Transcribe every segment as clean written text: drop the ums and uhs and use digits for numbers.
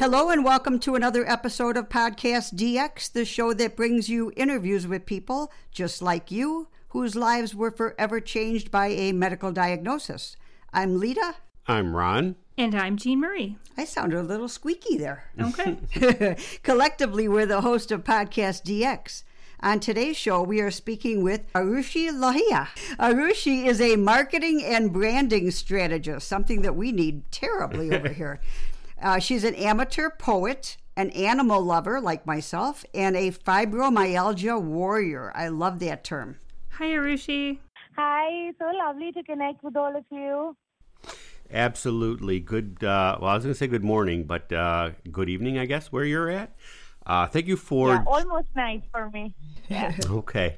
Hello and welcome to another episode of Podcast DX, the show that brings you interviews with people just like you, whose lives were forever changed by a medical diagnosis. I'm Lita. I'm Ron. And I'm Jean Marie. I sounded a little squeaky there. Okay. Collectively, we're the host of Podcast DX. On today's show, we are speaking with Arushi Lohia. Arushi is a marketing and branding strategist, something that we need terribly over here. She's an amateur poet, an animal lover like myself, and a fibromyalgia warrior. I love that term. Hi, Arushi. Hi, so lovely to connect with all of you. Absolutely. Good, I was going to say good morning, but good evening, I guess, where you're at. Thank you for... Yeah, almost night for me. Yeah. Okay.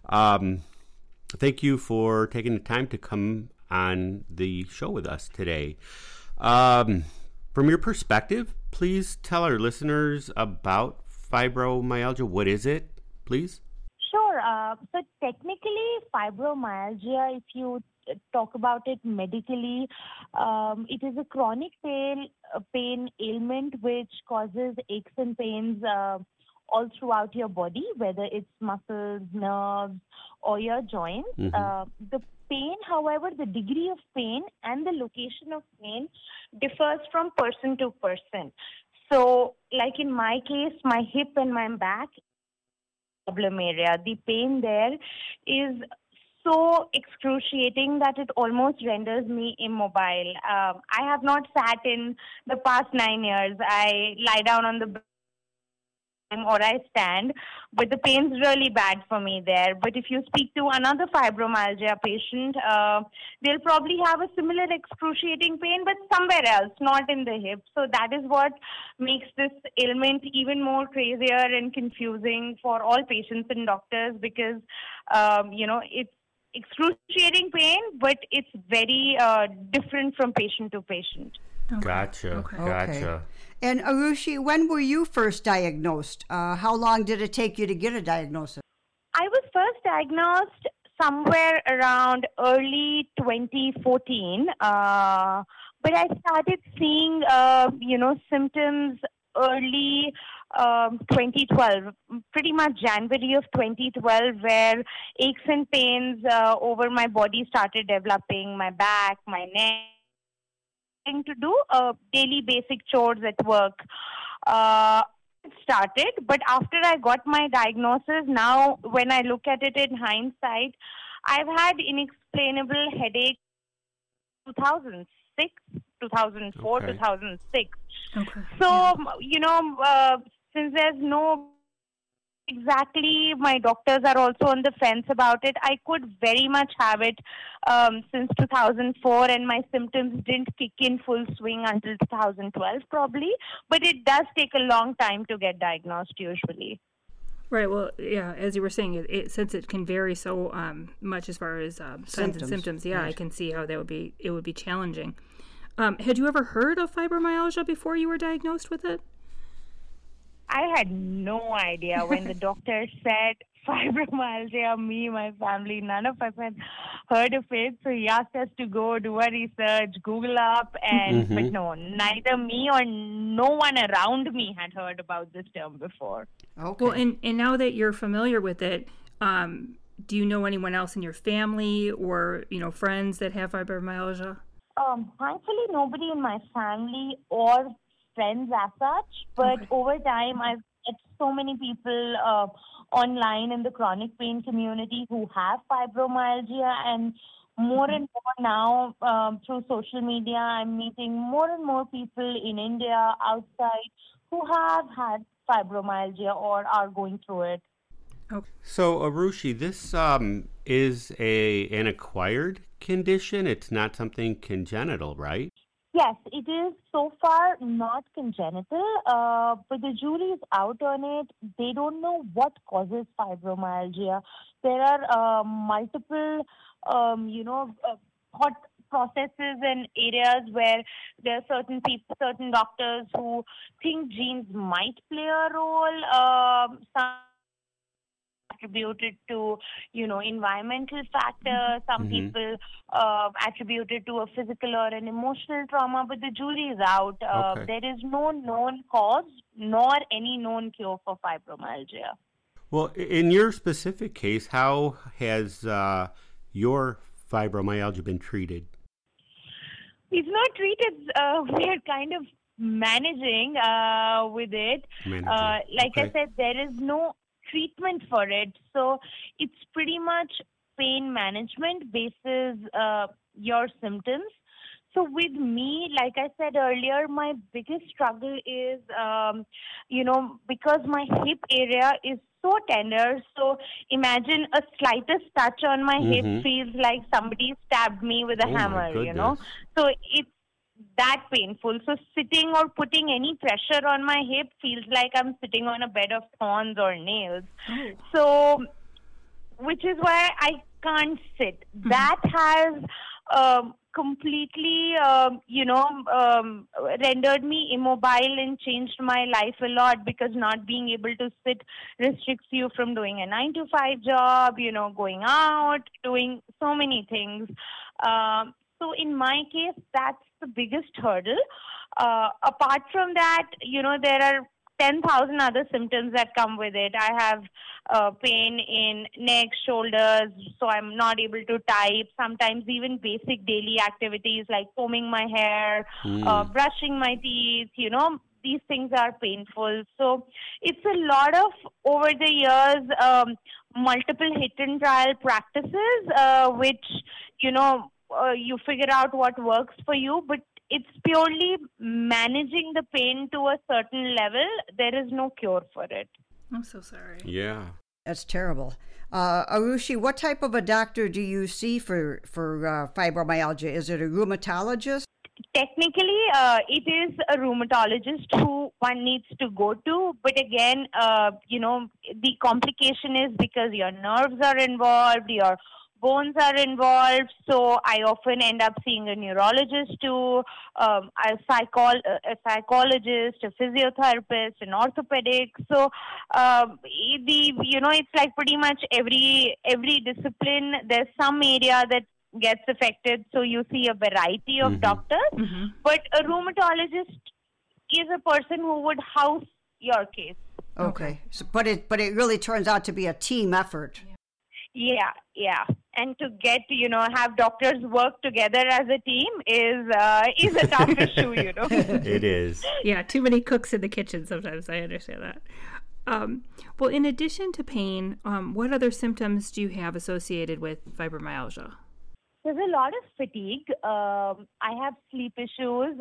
Thank you for taking the time to come on the show with us today. From your perspective, please tell our listeners about fibromyalgia. What is it, please? Sure. So technically, fibromyalgia, if you talk about it medically, it is a chronic pain ailment which causes aches and pains all throughout your body, whether it's muscles, nerves, or your joints. The pain, however, the degree of pain and the location of pain differs from person to person. So, like in my case, my hip and my back problem area, the pain there is so excruciating that it almost renders me immobile. I have not sat in the past 9 years. I lie down on the bed or I stand, but the pain's really bad for me there. But if you speak to another fibromyalgia patient, they'll probably have a similar excruciating pain, but somewhere else, not in the hip. So that is what makes this ailment even more crazier and confusing for all patients and doctors because, it's excruciating pain, but it's very different from patient to patient. Okay. Gotcha. Okay. And Arushi, when were you first diagnosed? How long did it take you to get a diagnosis? I was first diagnosed somewhere around early 2014, but I started seeing, symptoms early 2012, pretty much January of 2012, where aches and pains over my body started developing, my back, my neck, to do daily basic chores at work. It started, but after I got my diagnosis, now when I look at it in hindsight, I've had inexplainable headaches 2006, 2004, Okay. 2006. Okay. So, since there's no exactly, my doctors are also on the fence about it. I could very much have it since 2004, and my symptoms didn't kick in full swing until 2012 probably. But it does take a long time to get diagnosed usually. Right. Well, yeah, as you were saying, since it can vary so much as far as signs and symptoms, yeah, right. I can see how it would be challenging. Had you ever heard of fibromyalgia before you were diagnosed with it? I had no idea when the doctor said fibromyalgia, me, my family, none of us had heard of it. So he asked us to go do a research, Google up, but no, neither me or no one around me had heard about this term before. Okay. Well, and now that you're familiar with it, do you know anyone else in your family or, friends that have fibromyalgia? Thankfully, nobody in my family or friends as such, but over time I've met so many people online in the chronic pain community who have fibromyalgia, and more and more now through social media I'm meeting more and more people in India, outside, who have had fibromyalgia or are going through it. Okay. So Arushi, this is an acquired condition. It's not something congenital, right? Yes, it is so far not congenital, but the jury is out on it. They don't know what causes fibromyalgia. There are multiple, thought processes and areas where there are certain people, certain doctors who think genes might play a role. Some attribute it to, environmental factors. Some people attribute it to a physical or an emotional trauma, but the jury is out. There is no known cause nor any known cure for fibromyalgia. Well, in your specific case, how has your fibromyalgia been treated? It's not treated. We are kind of managing with it. Like I said, there is no treatment for it. So it's pretty much pain management basis your symptoms. So with me, like I said earlier, my biggest struggle is, because my hip area is so tender. So imagine a slightest touch on my hip feels like somebody stabbed me with a hammer, So it's that painful. So sitting or putting any pressure on my hip feels like I'm sitting on a bed of thorns or nails. So, which is why I can't sit. That has completely, rendered me immobile and changed my life a lot, because not being able to sit restricts you from doing a 9-to-5 job, going out, doing so many things. So in my case, that's the biggest hurdle. Apart from that, there are 10,000 other symptoms that come with it. I have pain in neck, shoulders, so I'm not able to type. Sometimes even basic daily activities like combing my hair, brushing my teeth, these things are painful. So it's a lot of, over the years, multiple hit and trial practices, which, you figure out what works for you, but it's purely managing the pain to a certain level. There is no cure for it. I'm so sorry. Yeah. That's terrible. Arushi, what type of a doctor do you see for fibromyalgia? Is it a rheumatologist? Technically, it is a rheumatologist who one needs to go to. But again, the complication is because your nerves are involved, your bones are involved, so I often end up seeing a neurologist too, a psychologist, a physiotherapist, an orthopedic. So it's like pretty much every discipline. There's some area that gets affected, so you see a variety of doctors. But a rheumatologist is a person who would house your case. Okay. So, but it really turns out to be a team effort. Yeah. And to get, have doctors work together as a team is a tough issue, It is. Yeah, too many cooks in the kitchen sometimes. I understand that. Well, in addition to pain, what other symptoms do you have associated with fibromyalgia? There's a lot of fatigue. I have sleep issues,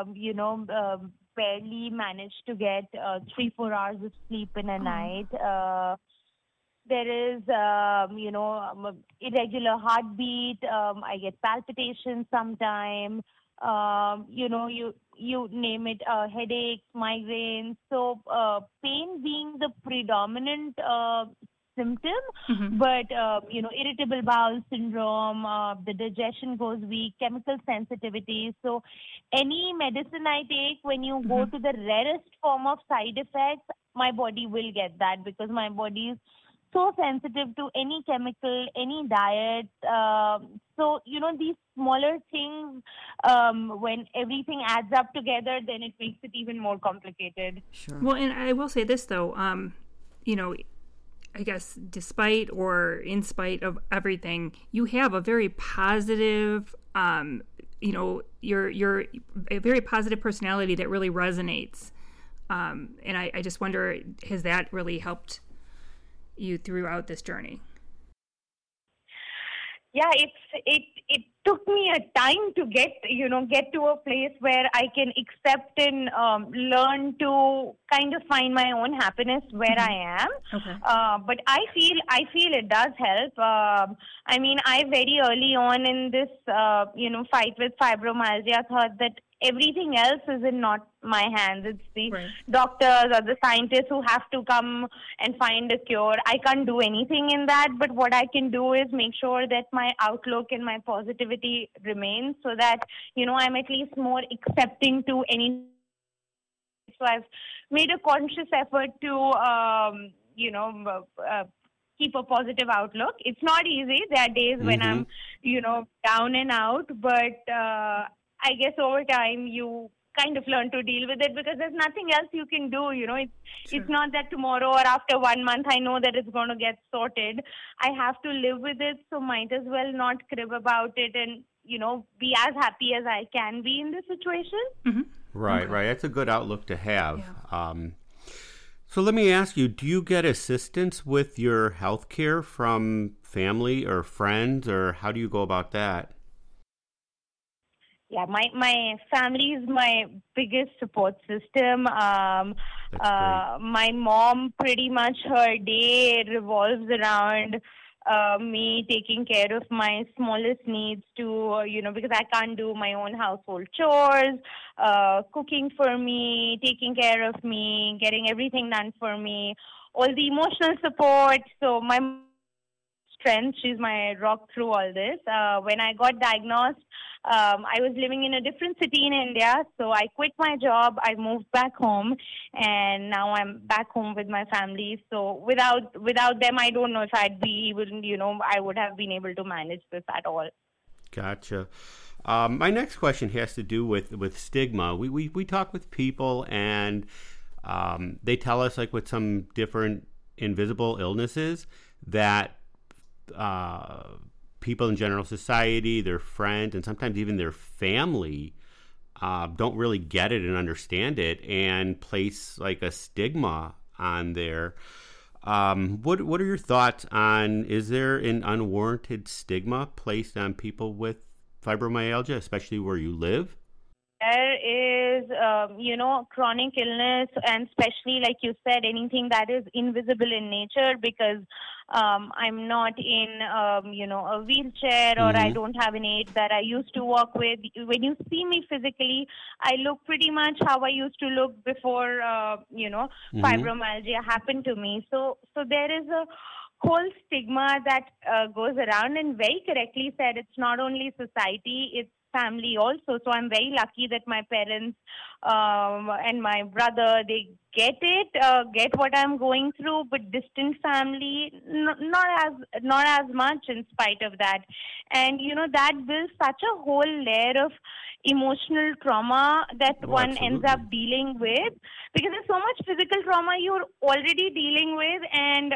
barely manage to get 3-4 hours of sleep in a night. There is, irregular heartbeat. I get palpitations sometimes. You name it, headaches, migraines. So pain being the predominant symptom, but irritable bowel syndrome, the digestion goes weak, chemical sensitivity. So any medicine I take, when you go to the rarest form of side effects, my body will get that, because my body is so sensitive to any chemical, any diet. So, these smaller things, when everything adds up together, then it makes it even more complicated. Sure. Well, and I will say this, though, I guess despite or in spite of everything, you have a very positive, you're a very positive personality that really resonates. And I just wonder, has that really helped you throughout this journey? Yeah, it took me a time to get to a place where I can accept and learn to kind of find my own happiness where I am. Okay. But I feel it does help. I very early on in this fight with fibromyalgia thought that everything else is in not my hands. It's the doctors or the scientists who have to come and find a cure. I can't do anything in that, but what I can do is make sure that my outlook and my positivity remains, so that, I'm at least more accepting to any. So I've made a conscious effort to, keep a positive outlook. It's not easy. There are days when I'm, down and out, but I guess over time you kind of learn to deal with it because there's nothing else you can do. It's not that tomorrow or after 1 month I know that it's going to get sorted. I have to live with it, so might as well not crib about it and be as happy as I can be in this situation. Mm-hmm. Right. That's a good outlook to have. Yeah. So let me ask you, do you get assistance with your health care from family or friends, or how do you go about that? Yeah, my family is my biggest support system. My mom, pretty much her day revolves around me taking care of my smallest needs to, because I can't do my own household chores, cooking for me, taking care of me, getting everything done for me, all the emotional support. So my strength, she's my rock through all this. When I got diagnosed, I was living in a different city in India, so I quit my job, I moved back home, and now I'm back home with my family. So without them, I don't know if I'd be even, I would have been able to manage this at all. Gotcha. My next question has to do with stigma. We talk with people, and they tell us, like with some different invisible illnesses, that people in general society, their friends, and sometimes even their family don't really get it and understand it and place like a stigma on there. What are your thoughts on, is there an unwarranted stigma placed on people with fibromyalgia, especially where you live? There is, chronic illness, and especially, like you said, anything that is invisible in nature, because I'm not in, a wheelchair, or I don't have an aid that I used to walk with. When you see me physically, I look pretty much how I used to look before, fibromyalgia happened to me. So there is a whole stigma that goes around, and very correctly said, it's not only society, it's family also. So I'm very lucky that my parents and my brother, they get what I'm going through, but distant family, not as much in spite of that. And that builds such a whole layer of emotional trauma that one ends up dealing with, because there's so much physical trauma you're already dealing with, and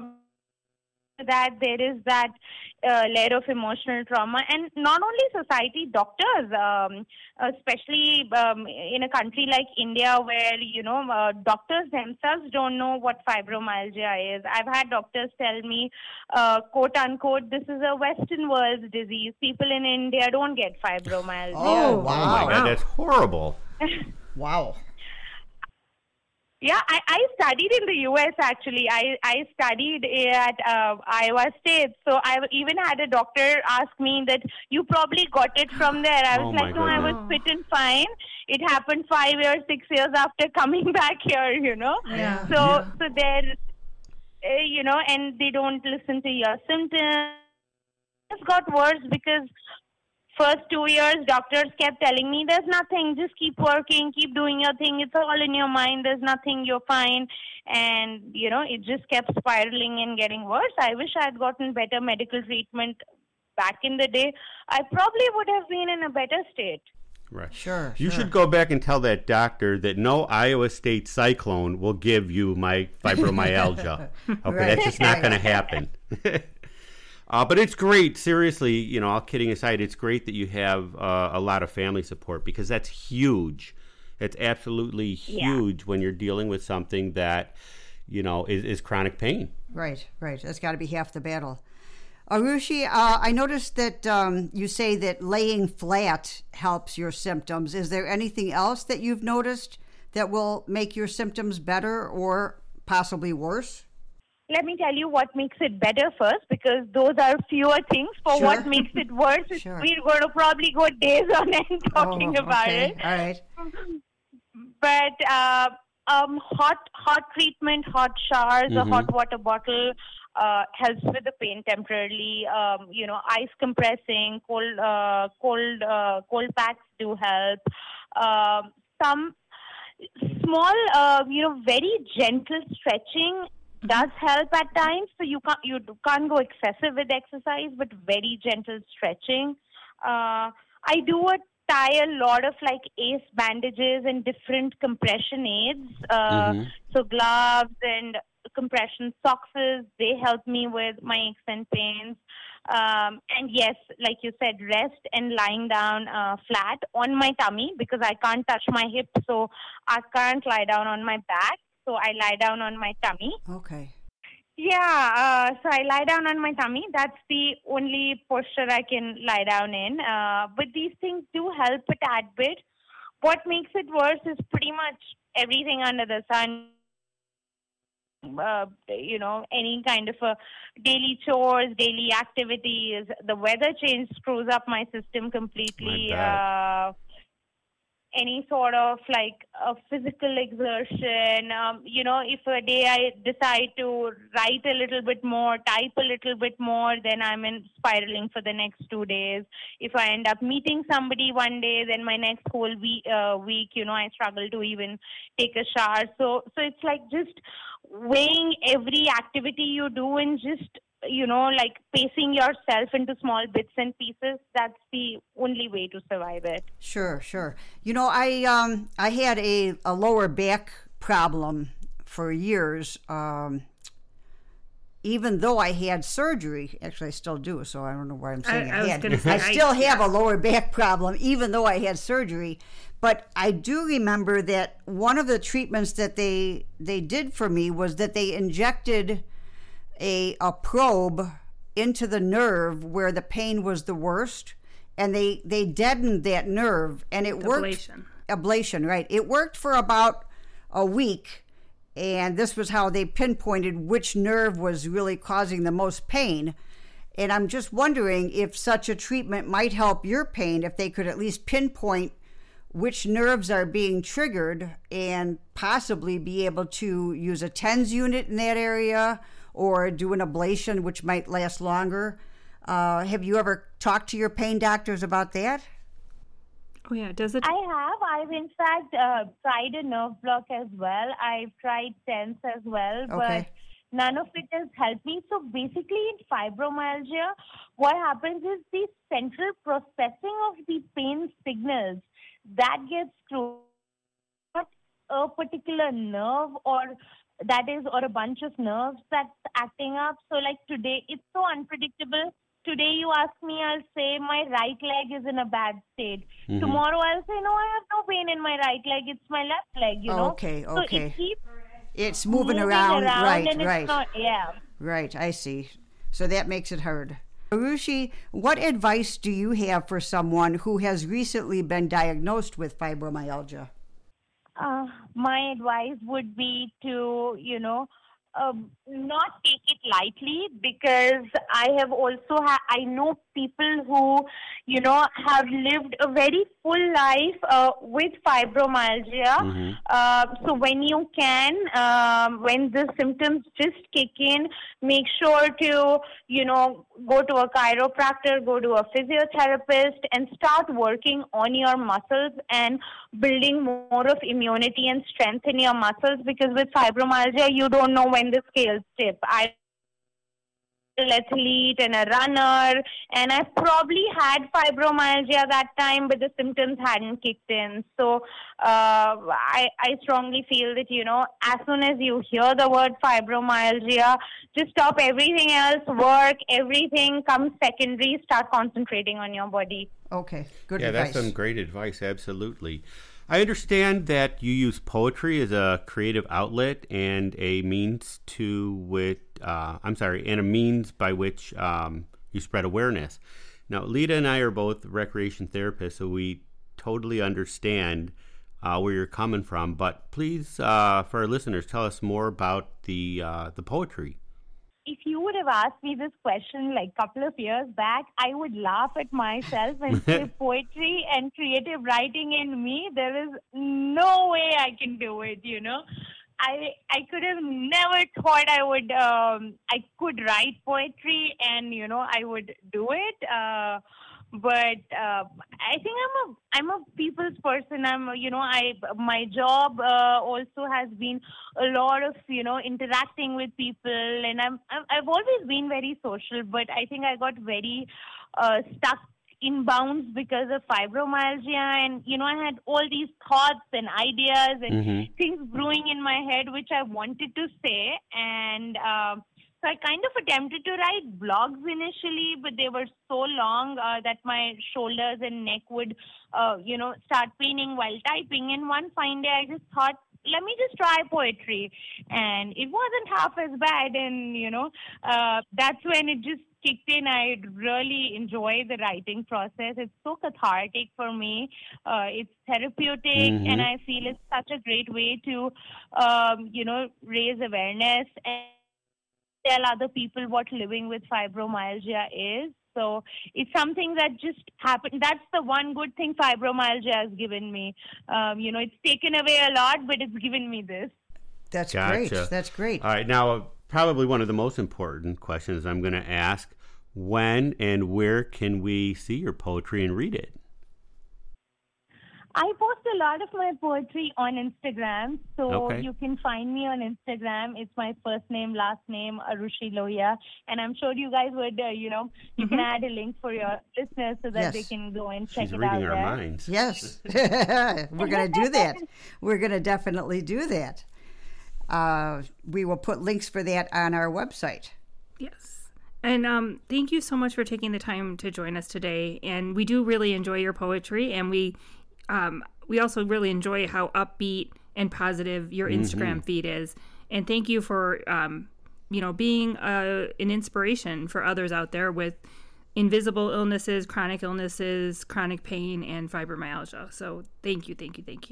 that there is that layer of emotional trauma. And not only society, doctors, especially in a country like India, where doctors themselves don't know what fibromyalgia is. I've had doctors tell me, quote unquote, this is a Western world's disease. People in India don't get fibromyalgia. Oh, wow. Oh my God, that's horrible. Wow. Yeah, I studied in the U.S. actually. I studied at Iowa State. So I even had a doctor ask me that you probably got it from there. I was like, no, I was fit and fine. It happened 5 years, 6 years after coming back here, Yeah. So there, and they don't listen to your symptoms. It's got worse because first 2 years, doctors kept telling me, there's nothing, just keep working, keep doing your thing. It's all in your mind. There's nothing, you're fine. And, it just kept spiraling and getting worse. I wish I had gotten better medical treatment back in the day. I probably would have been in a better state. Right. Sure. You should go back and tell that doctor that no Iowa State cyclone will give you my fibromyalgia. Okay, Right. That's just not going to happen. But it's great, seriously, all kidding aside, it's great that you have a lot of family support, because that's huge. It's absolutely huge when you're dealing with something that, is chronic pain. Right. That's got to be half the battle. Arushi, I noticed that you say that laying flat helps your symptoms. Is there anything else that you've noticed that will make your symptoms better or possibly worse? Let me tell you what makes it better first, because those are fewer things. For what makes it worse, we're going to probably go days on end talking about it. All right. But hot treatment, hot showers, a hot water bottle helps with the pain temporarily. Ice compressing, cold packs do help. Some small, very gentle stretching does help at times. So you can't go excessive with exercise, but very gentle stretching. I do tie a lot of like ACE bandages and different compression aids. So gloves and compression socks, they help me with my aches and pains. And yes, like you said, rest and lying down flat on my tummy, because I can't touch my hips, so I can't lie down on my back. So I lie down on my tummy. Okay. Yeah, so I lie down on my tummy. That's the only posture I can lie down in. But these things do help a tad bit. What makes it worse is pretty much everything under the sun. Any kind of daily chores, daily activities. The weather change screws up my system completely. Any sort of like a physical exertion. If a day I decide to write a little bit more, type a little bit more, then I'm spiraling for the next 2 days. If I end up meeting somebody one day, then my next whole week, I struggle to even take a shower. So it's like just weighing every activity you do and just like pacing yourself into small bits and pieces. That's the only way to survive it. Sure. I had a lower back problem for years. Even though I had surgery, actually I still do, so I don't know why I'm saying I still have a lower back problem, even though I had surgery. But I do remember that one of the treatments that they did for me was that they injected a probe into the nerve where the pain was the worst, and they deadened that nerve, and it worked. Ablation, right. It worked for about a week, and this was how they pinpointed which nerve was really causing the most pain. And I'm just wondering if such a treatment might help your pain, if they could at least pinpoint which nerves are being triggered and possibly be able to use a TENS unit in that area, or do an ablation, which might last longer. Have you ever talked to your pain doctors about that? Oh, yeah. Does it? I have. I've, in fact, tried a nerve block as well. I've tried TENS as well, but none of it has helped me. So basically, in fibromyalgia, what happens is the central processing of the pain signals, that gets through a particular nerve or a bunch of nerves that's acting up. So like today, it's so unpredictable. Today you ask me, I'll say my right leg is in a bad state. Tomorrow I'll say, no, I have no pain in my right leg. It's my left leg, Okay. So it keeps it's moving around. Right. It's not, Right, I see. So that makes it hard. Arushi, what advice do you have for someone who has recently been diagnosed with fibromyalgia? My advice would be to, not take it lightly, because I have also I know people who, have lived a very full life with fibromyalgia. So when you can, when the symptoms just kick in, make sure to, go to a chiropractor, go to a physiotherapist, and start working on your muscles and building more of immunity and strength in your muscles, because with fibromyalgia, you don't know when the scales tip. I'm an athlete and a runner, and I probably had fibromyalgia that time, but the symptoms hadn't kicked in. So I strongly feel that, as soon as you hear the word fibromyalgia, just stop everything else, work, everything comes secondary, start concentrating on your body. Okay, good advice. Yeah, that's some great advice, absolutely. I understand that you use poetry as a creative outlet and a means and a means by which you spread awareness. Now, Lita and I are both recreation therapists, so we totally understand where you're coming from. But please, for our listeners, tell us more about the poetry. If you would have asked me this question like a couple of years back, I would laugh at myself and say poetry and creative writing in me, there is no way I can do it, I could have never thought I could write poetry and, I would do it. but I think I'm a people's person. My job also has been a lot of interacting with people, and I've always been very social, but I think I got very stuck in bounds because of fibromyalgia, and I had all these thoughts and ideas and things brewing in my head which I wanted to say, and so I kind of attempted to write blogs initially, but they were so long that my shoulders and neck would start paining while typing, and one fine day I just thought, let me just try poetry, and it wasn't half as bad, and that's when it just kicked in. I really enjoy the writing process. It's so cathartic for me. It's therapeutic, and I feel it's such a great way to, raise awareness and tell other people what living with fibromyalgia is. So it's something that just happened. That's the one good thing fibromyalgia has given me. It's taken away a lot, but it's given me this. That's great. That's great. All right. Now, probably one of the most important questions I'm going to ask, when and where can we see your poetry and read it? I post a lot of my poetry on Instagram, so you can find me on Instagram. It's my first name, last name, Arushi Lohia, and I'm sure you guys would, you can add a link for your listeners so that they can go and check it out. She's reading our minds. Yes, we're going to do that. We're going to definitely do that. We will put links for that on our website. Yes. And thank you so much for taking the time to join us today. And we do really enjoy your poetry, and we also really enjoy how upbeat and positive your Instagram feed is. And thank you for, being an inspiration for others out there with invisible illnesses, chronic pain, and fibromyalgia. So thank you.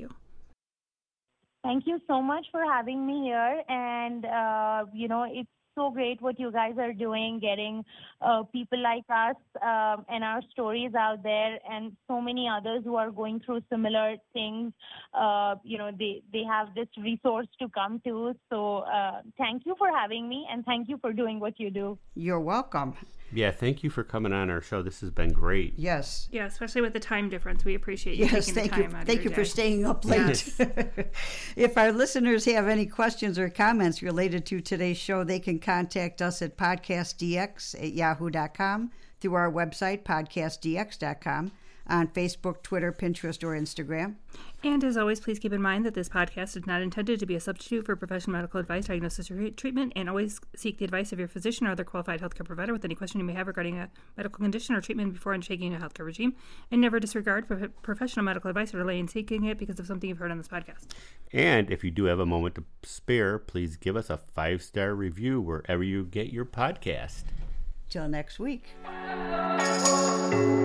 Thank you so much for having me here. And, it's so great what you guys are doing, getting people like us and our stories out there, and so many others who are going through similar things. They have this resource to come to. So thank you for having me, and thank you for doing what you do. You're welcome. Yeah, thank you for coming on our show. This has been great. Yes. Yeah, especially with the time difference. We appreciate you taking the time out of Thank you for staying up late. Yes. If our listeners have any questions or comments related to today's show, they can contact us at podcastdx@yahoo.com, through our website, podcastdx.com, on Facebook, Twitter, Pinterest, or Instagram. And as always, please keep in mind that this podcast is not intended to be a substitute for professional medical advice, diagnosis, or treatment, and always seek the advice of your physician or other qualified healthcare provider with any question you may have regarding a medical condition or treatment before undertaking a healthcare regime, and never disregard professional medical advice or delay in seeking it because of something you've heard on this podcast. And if you do have a moment to spare, please give us a 5-star review wherever you get your podcast. Till next week.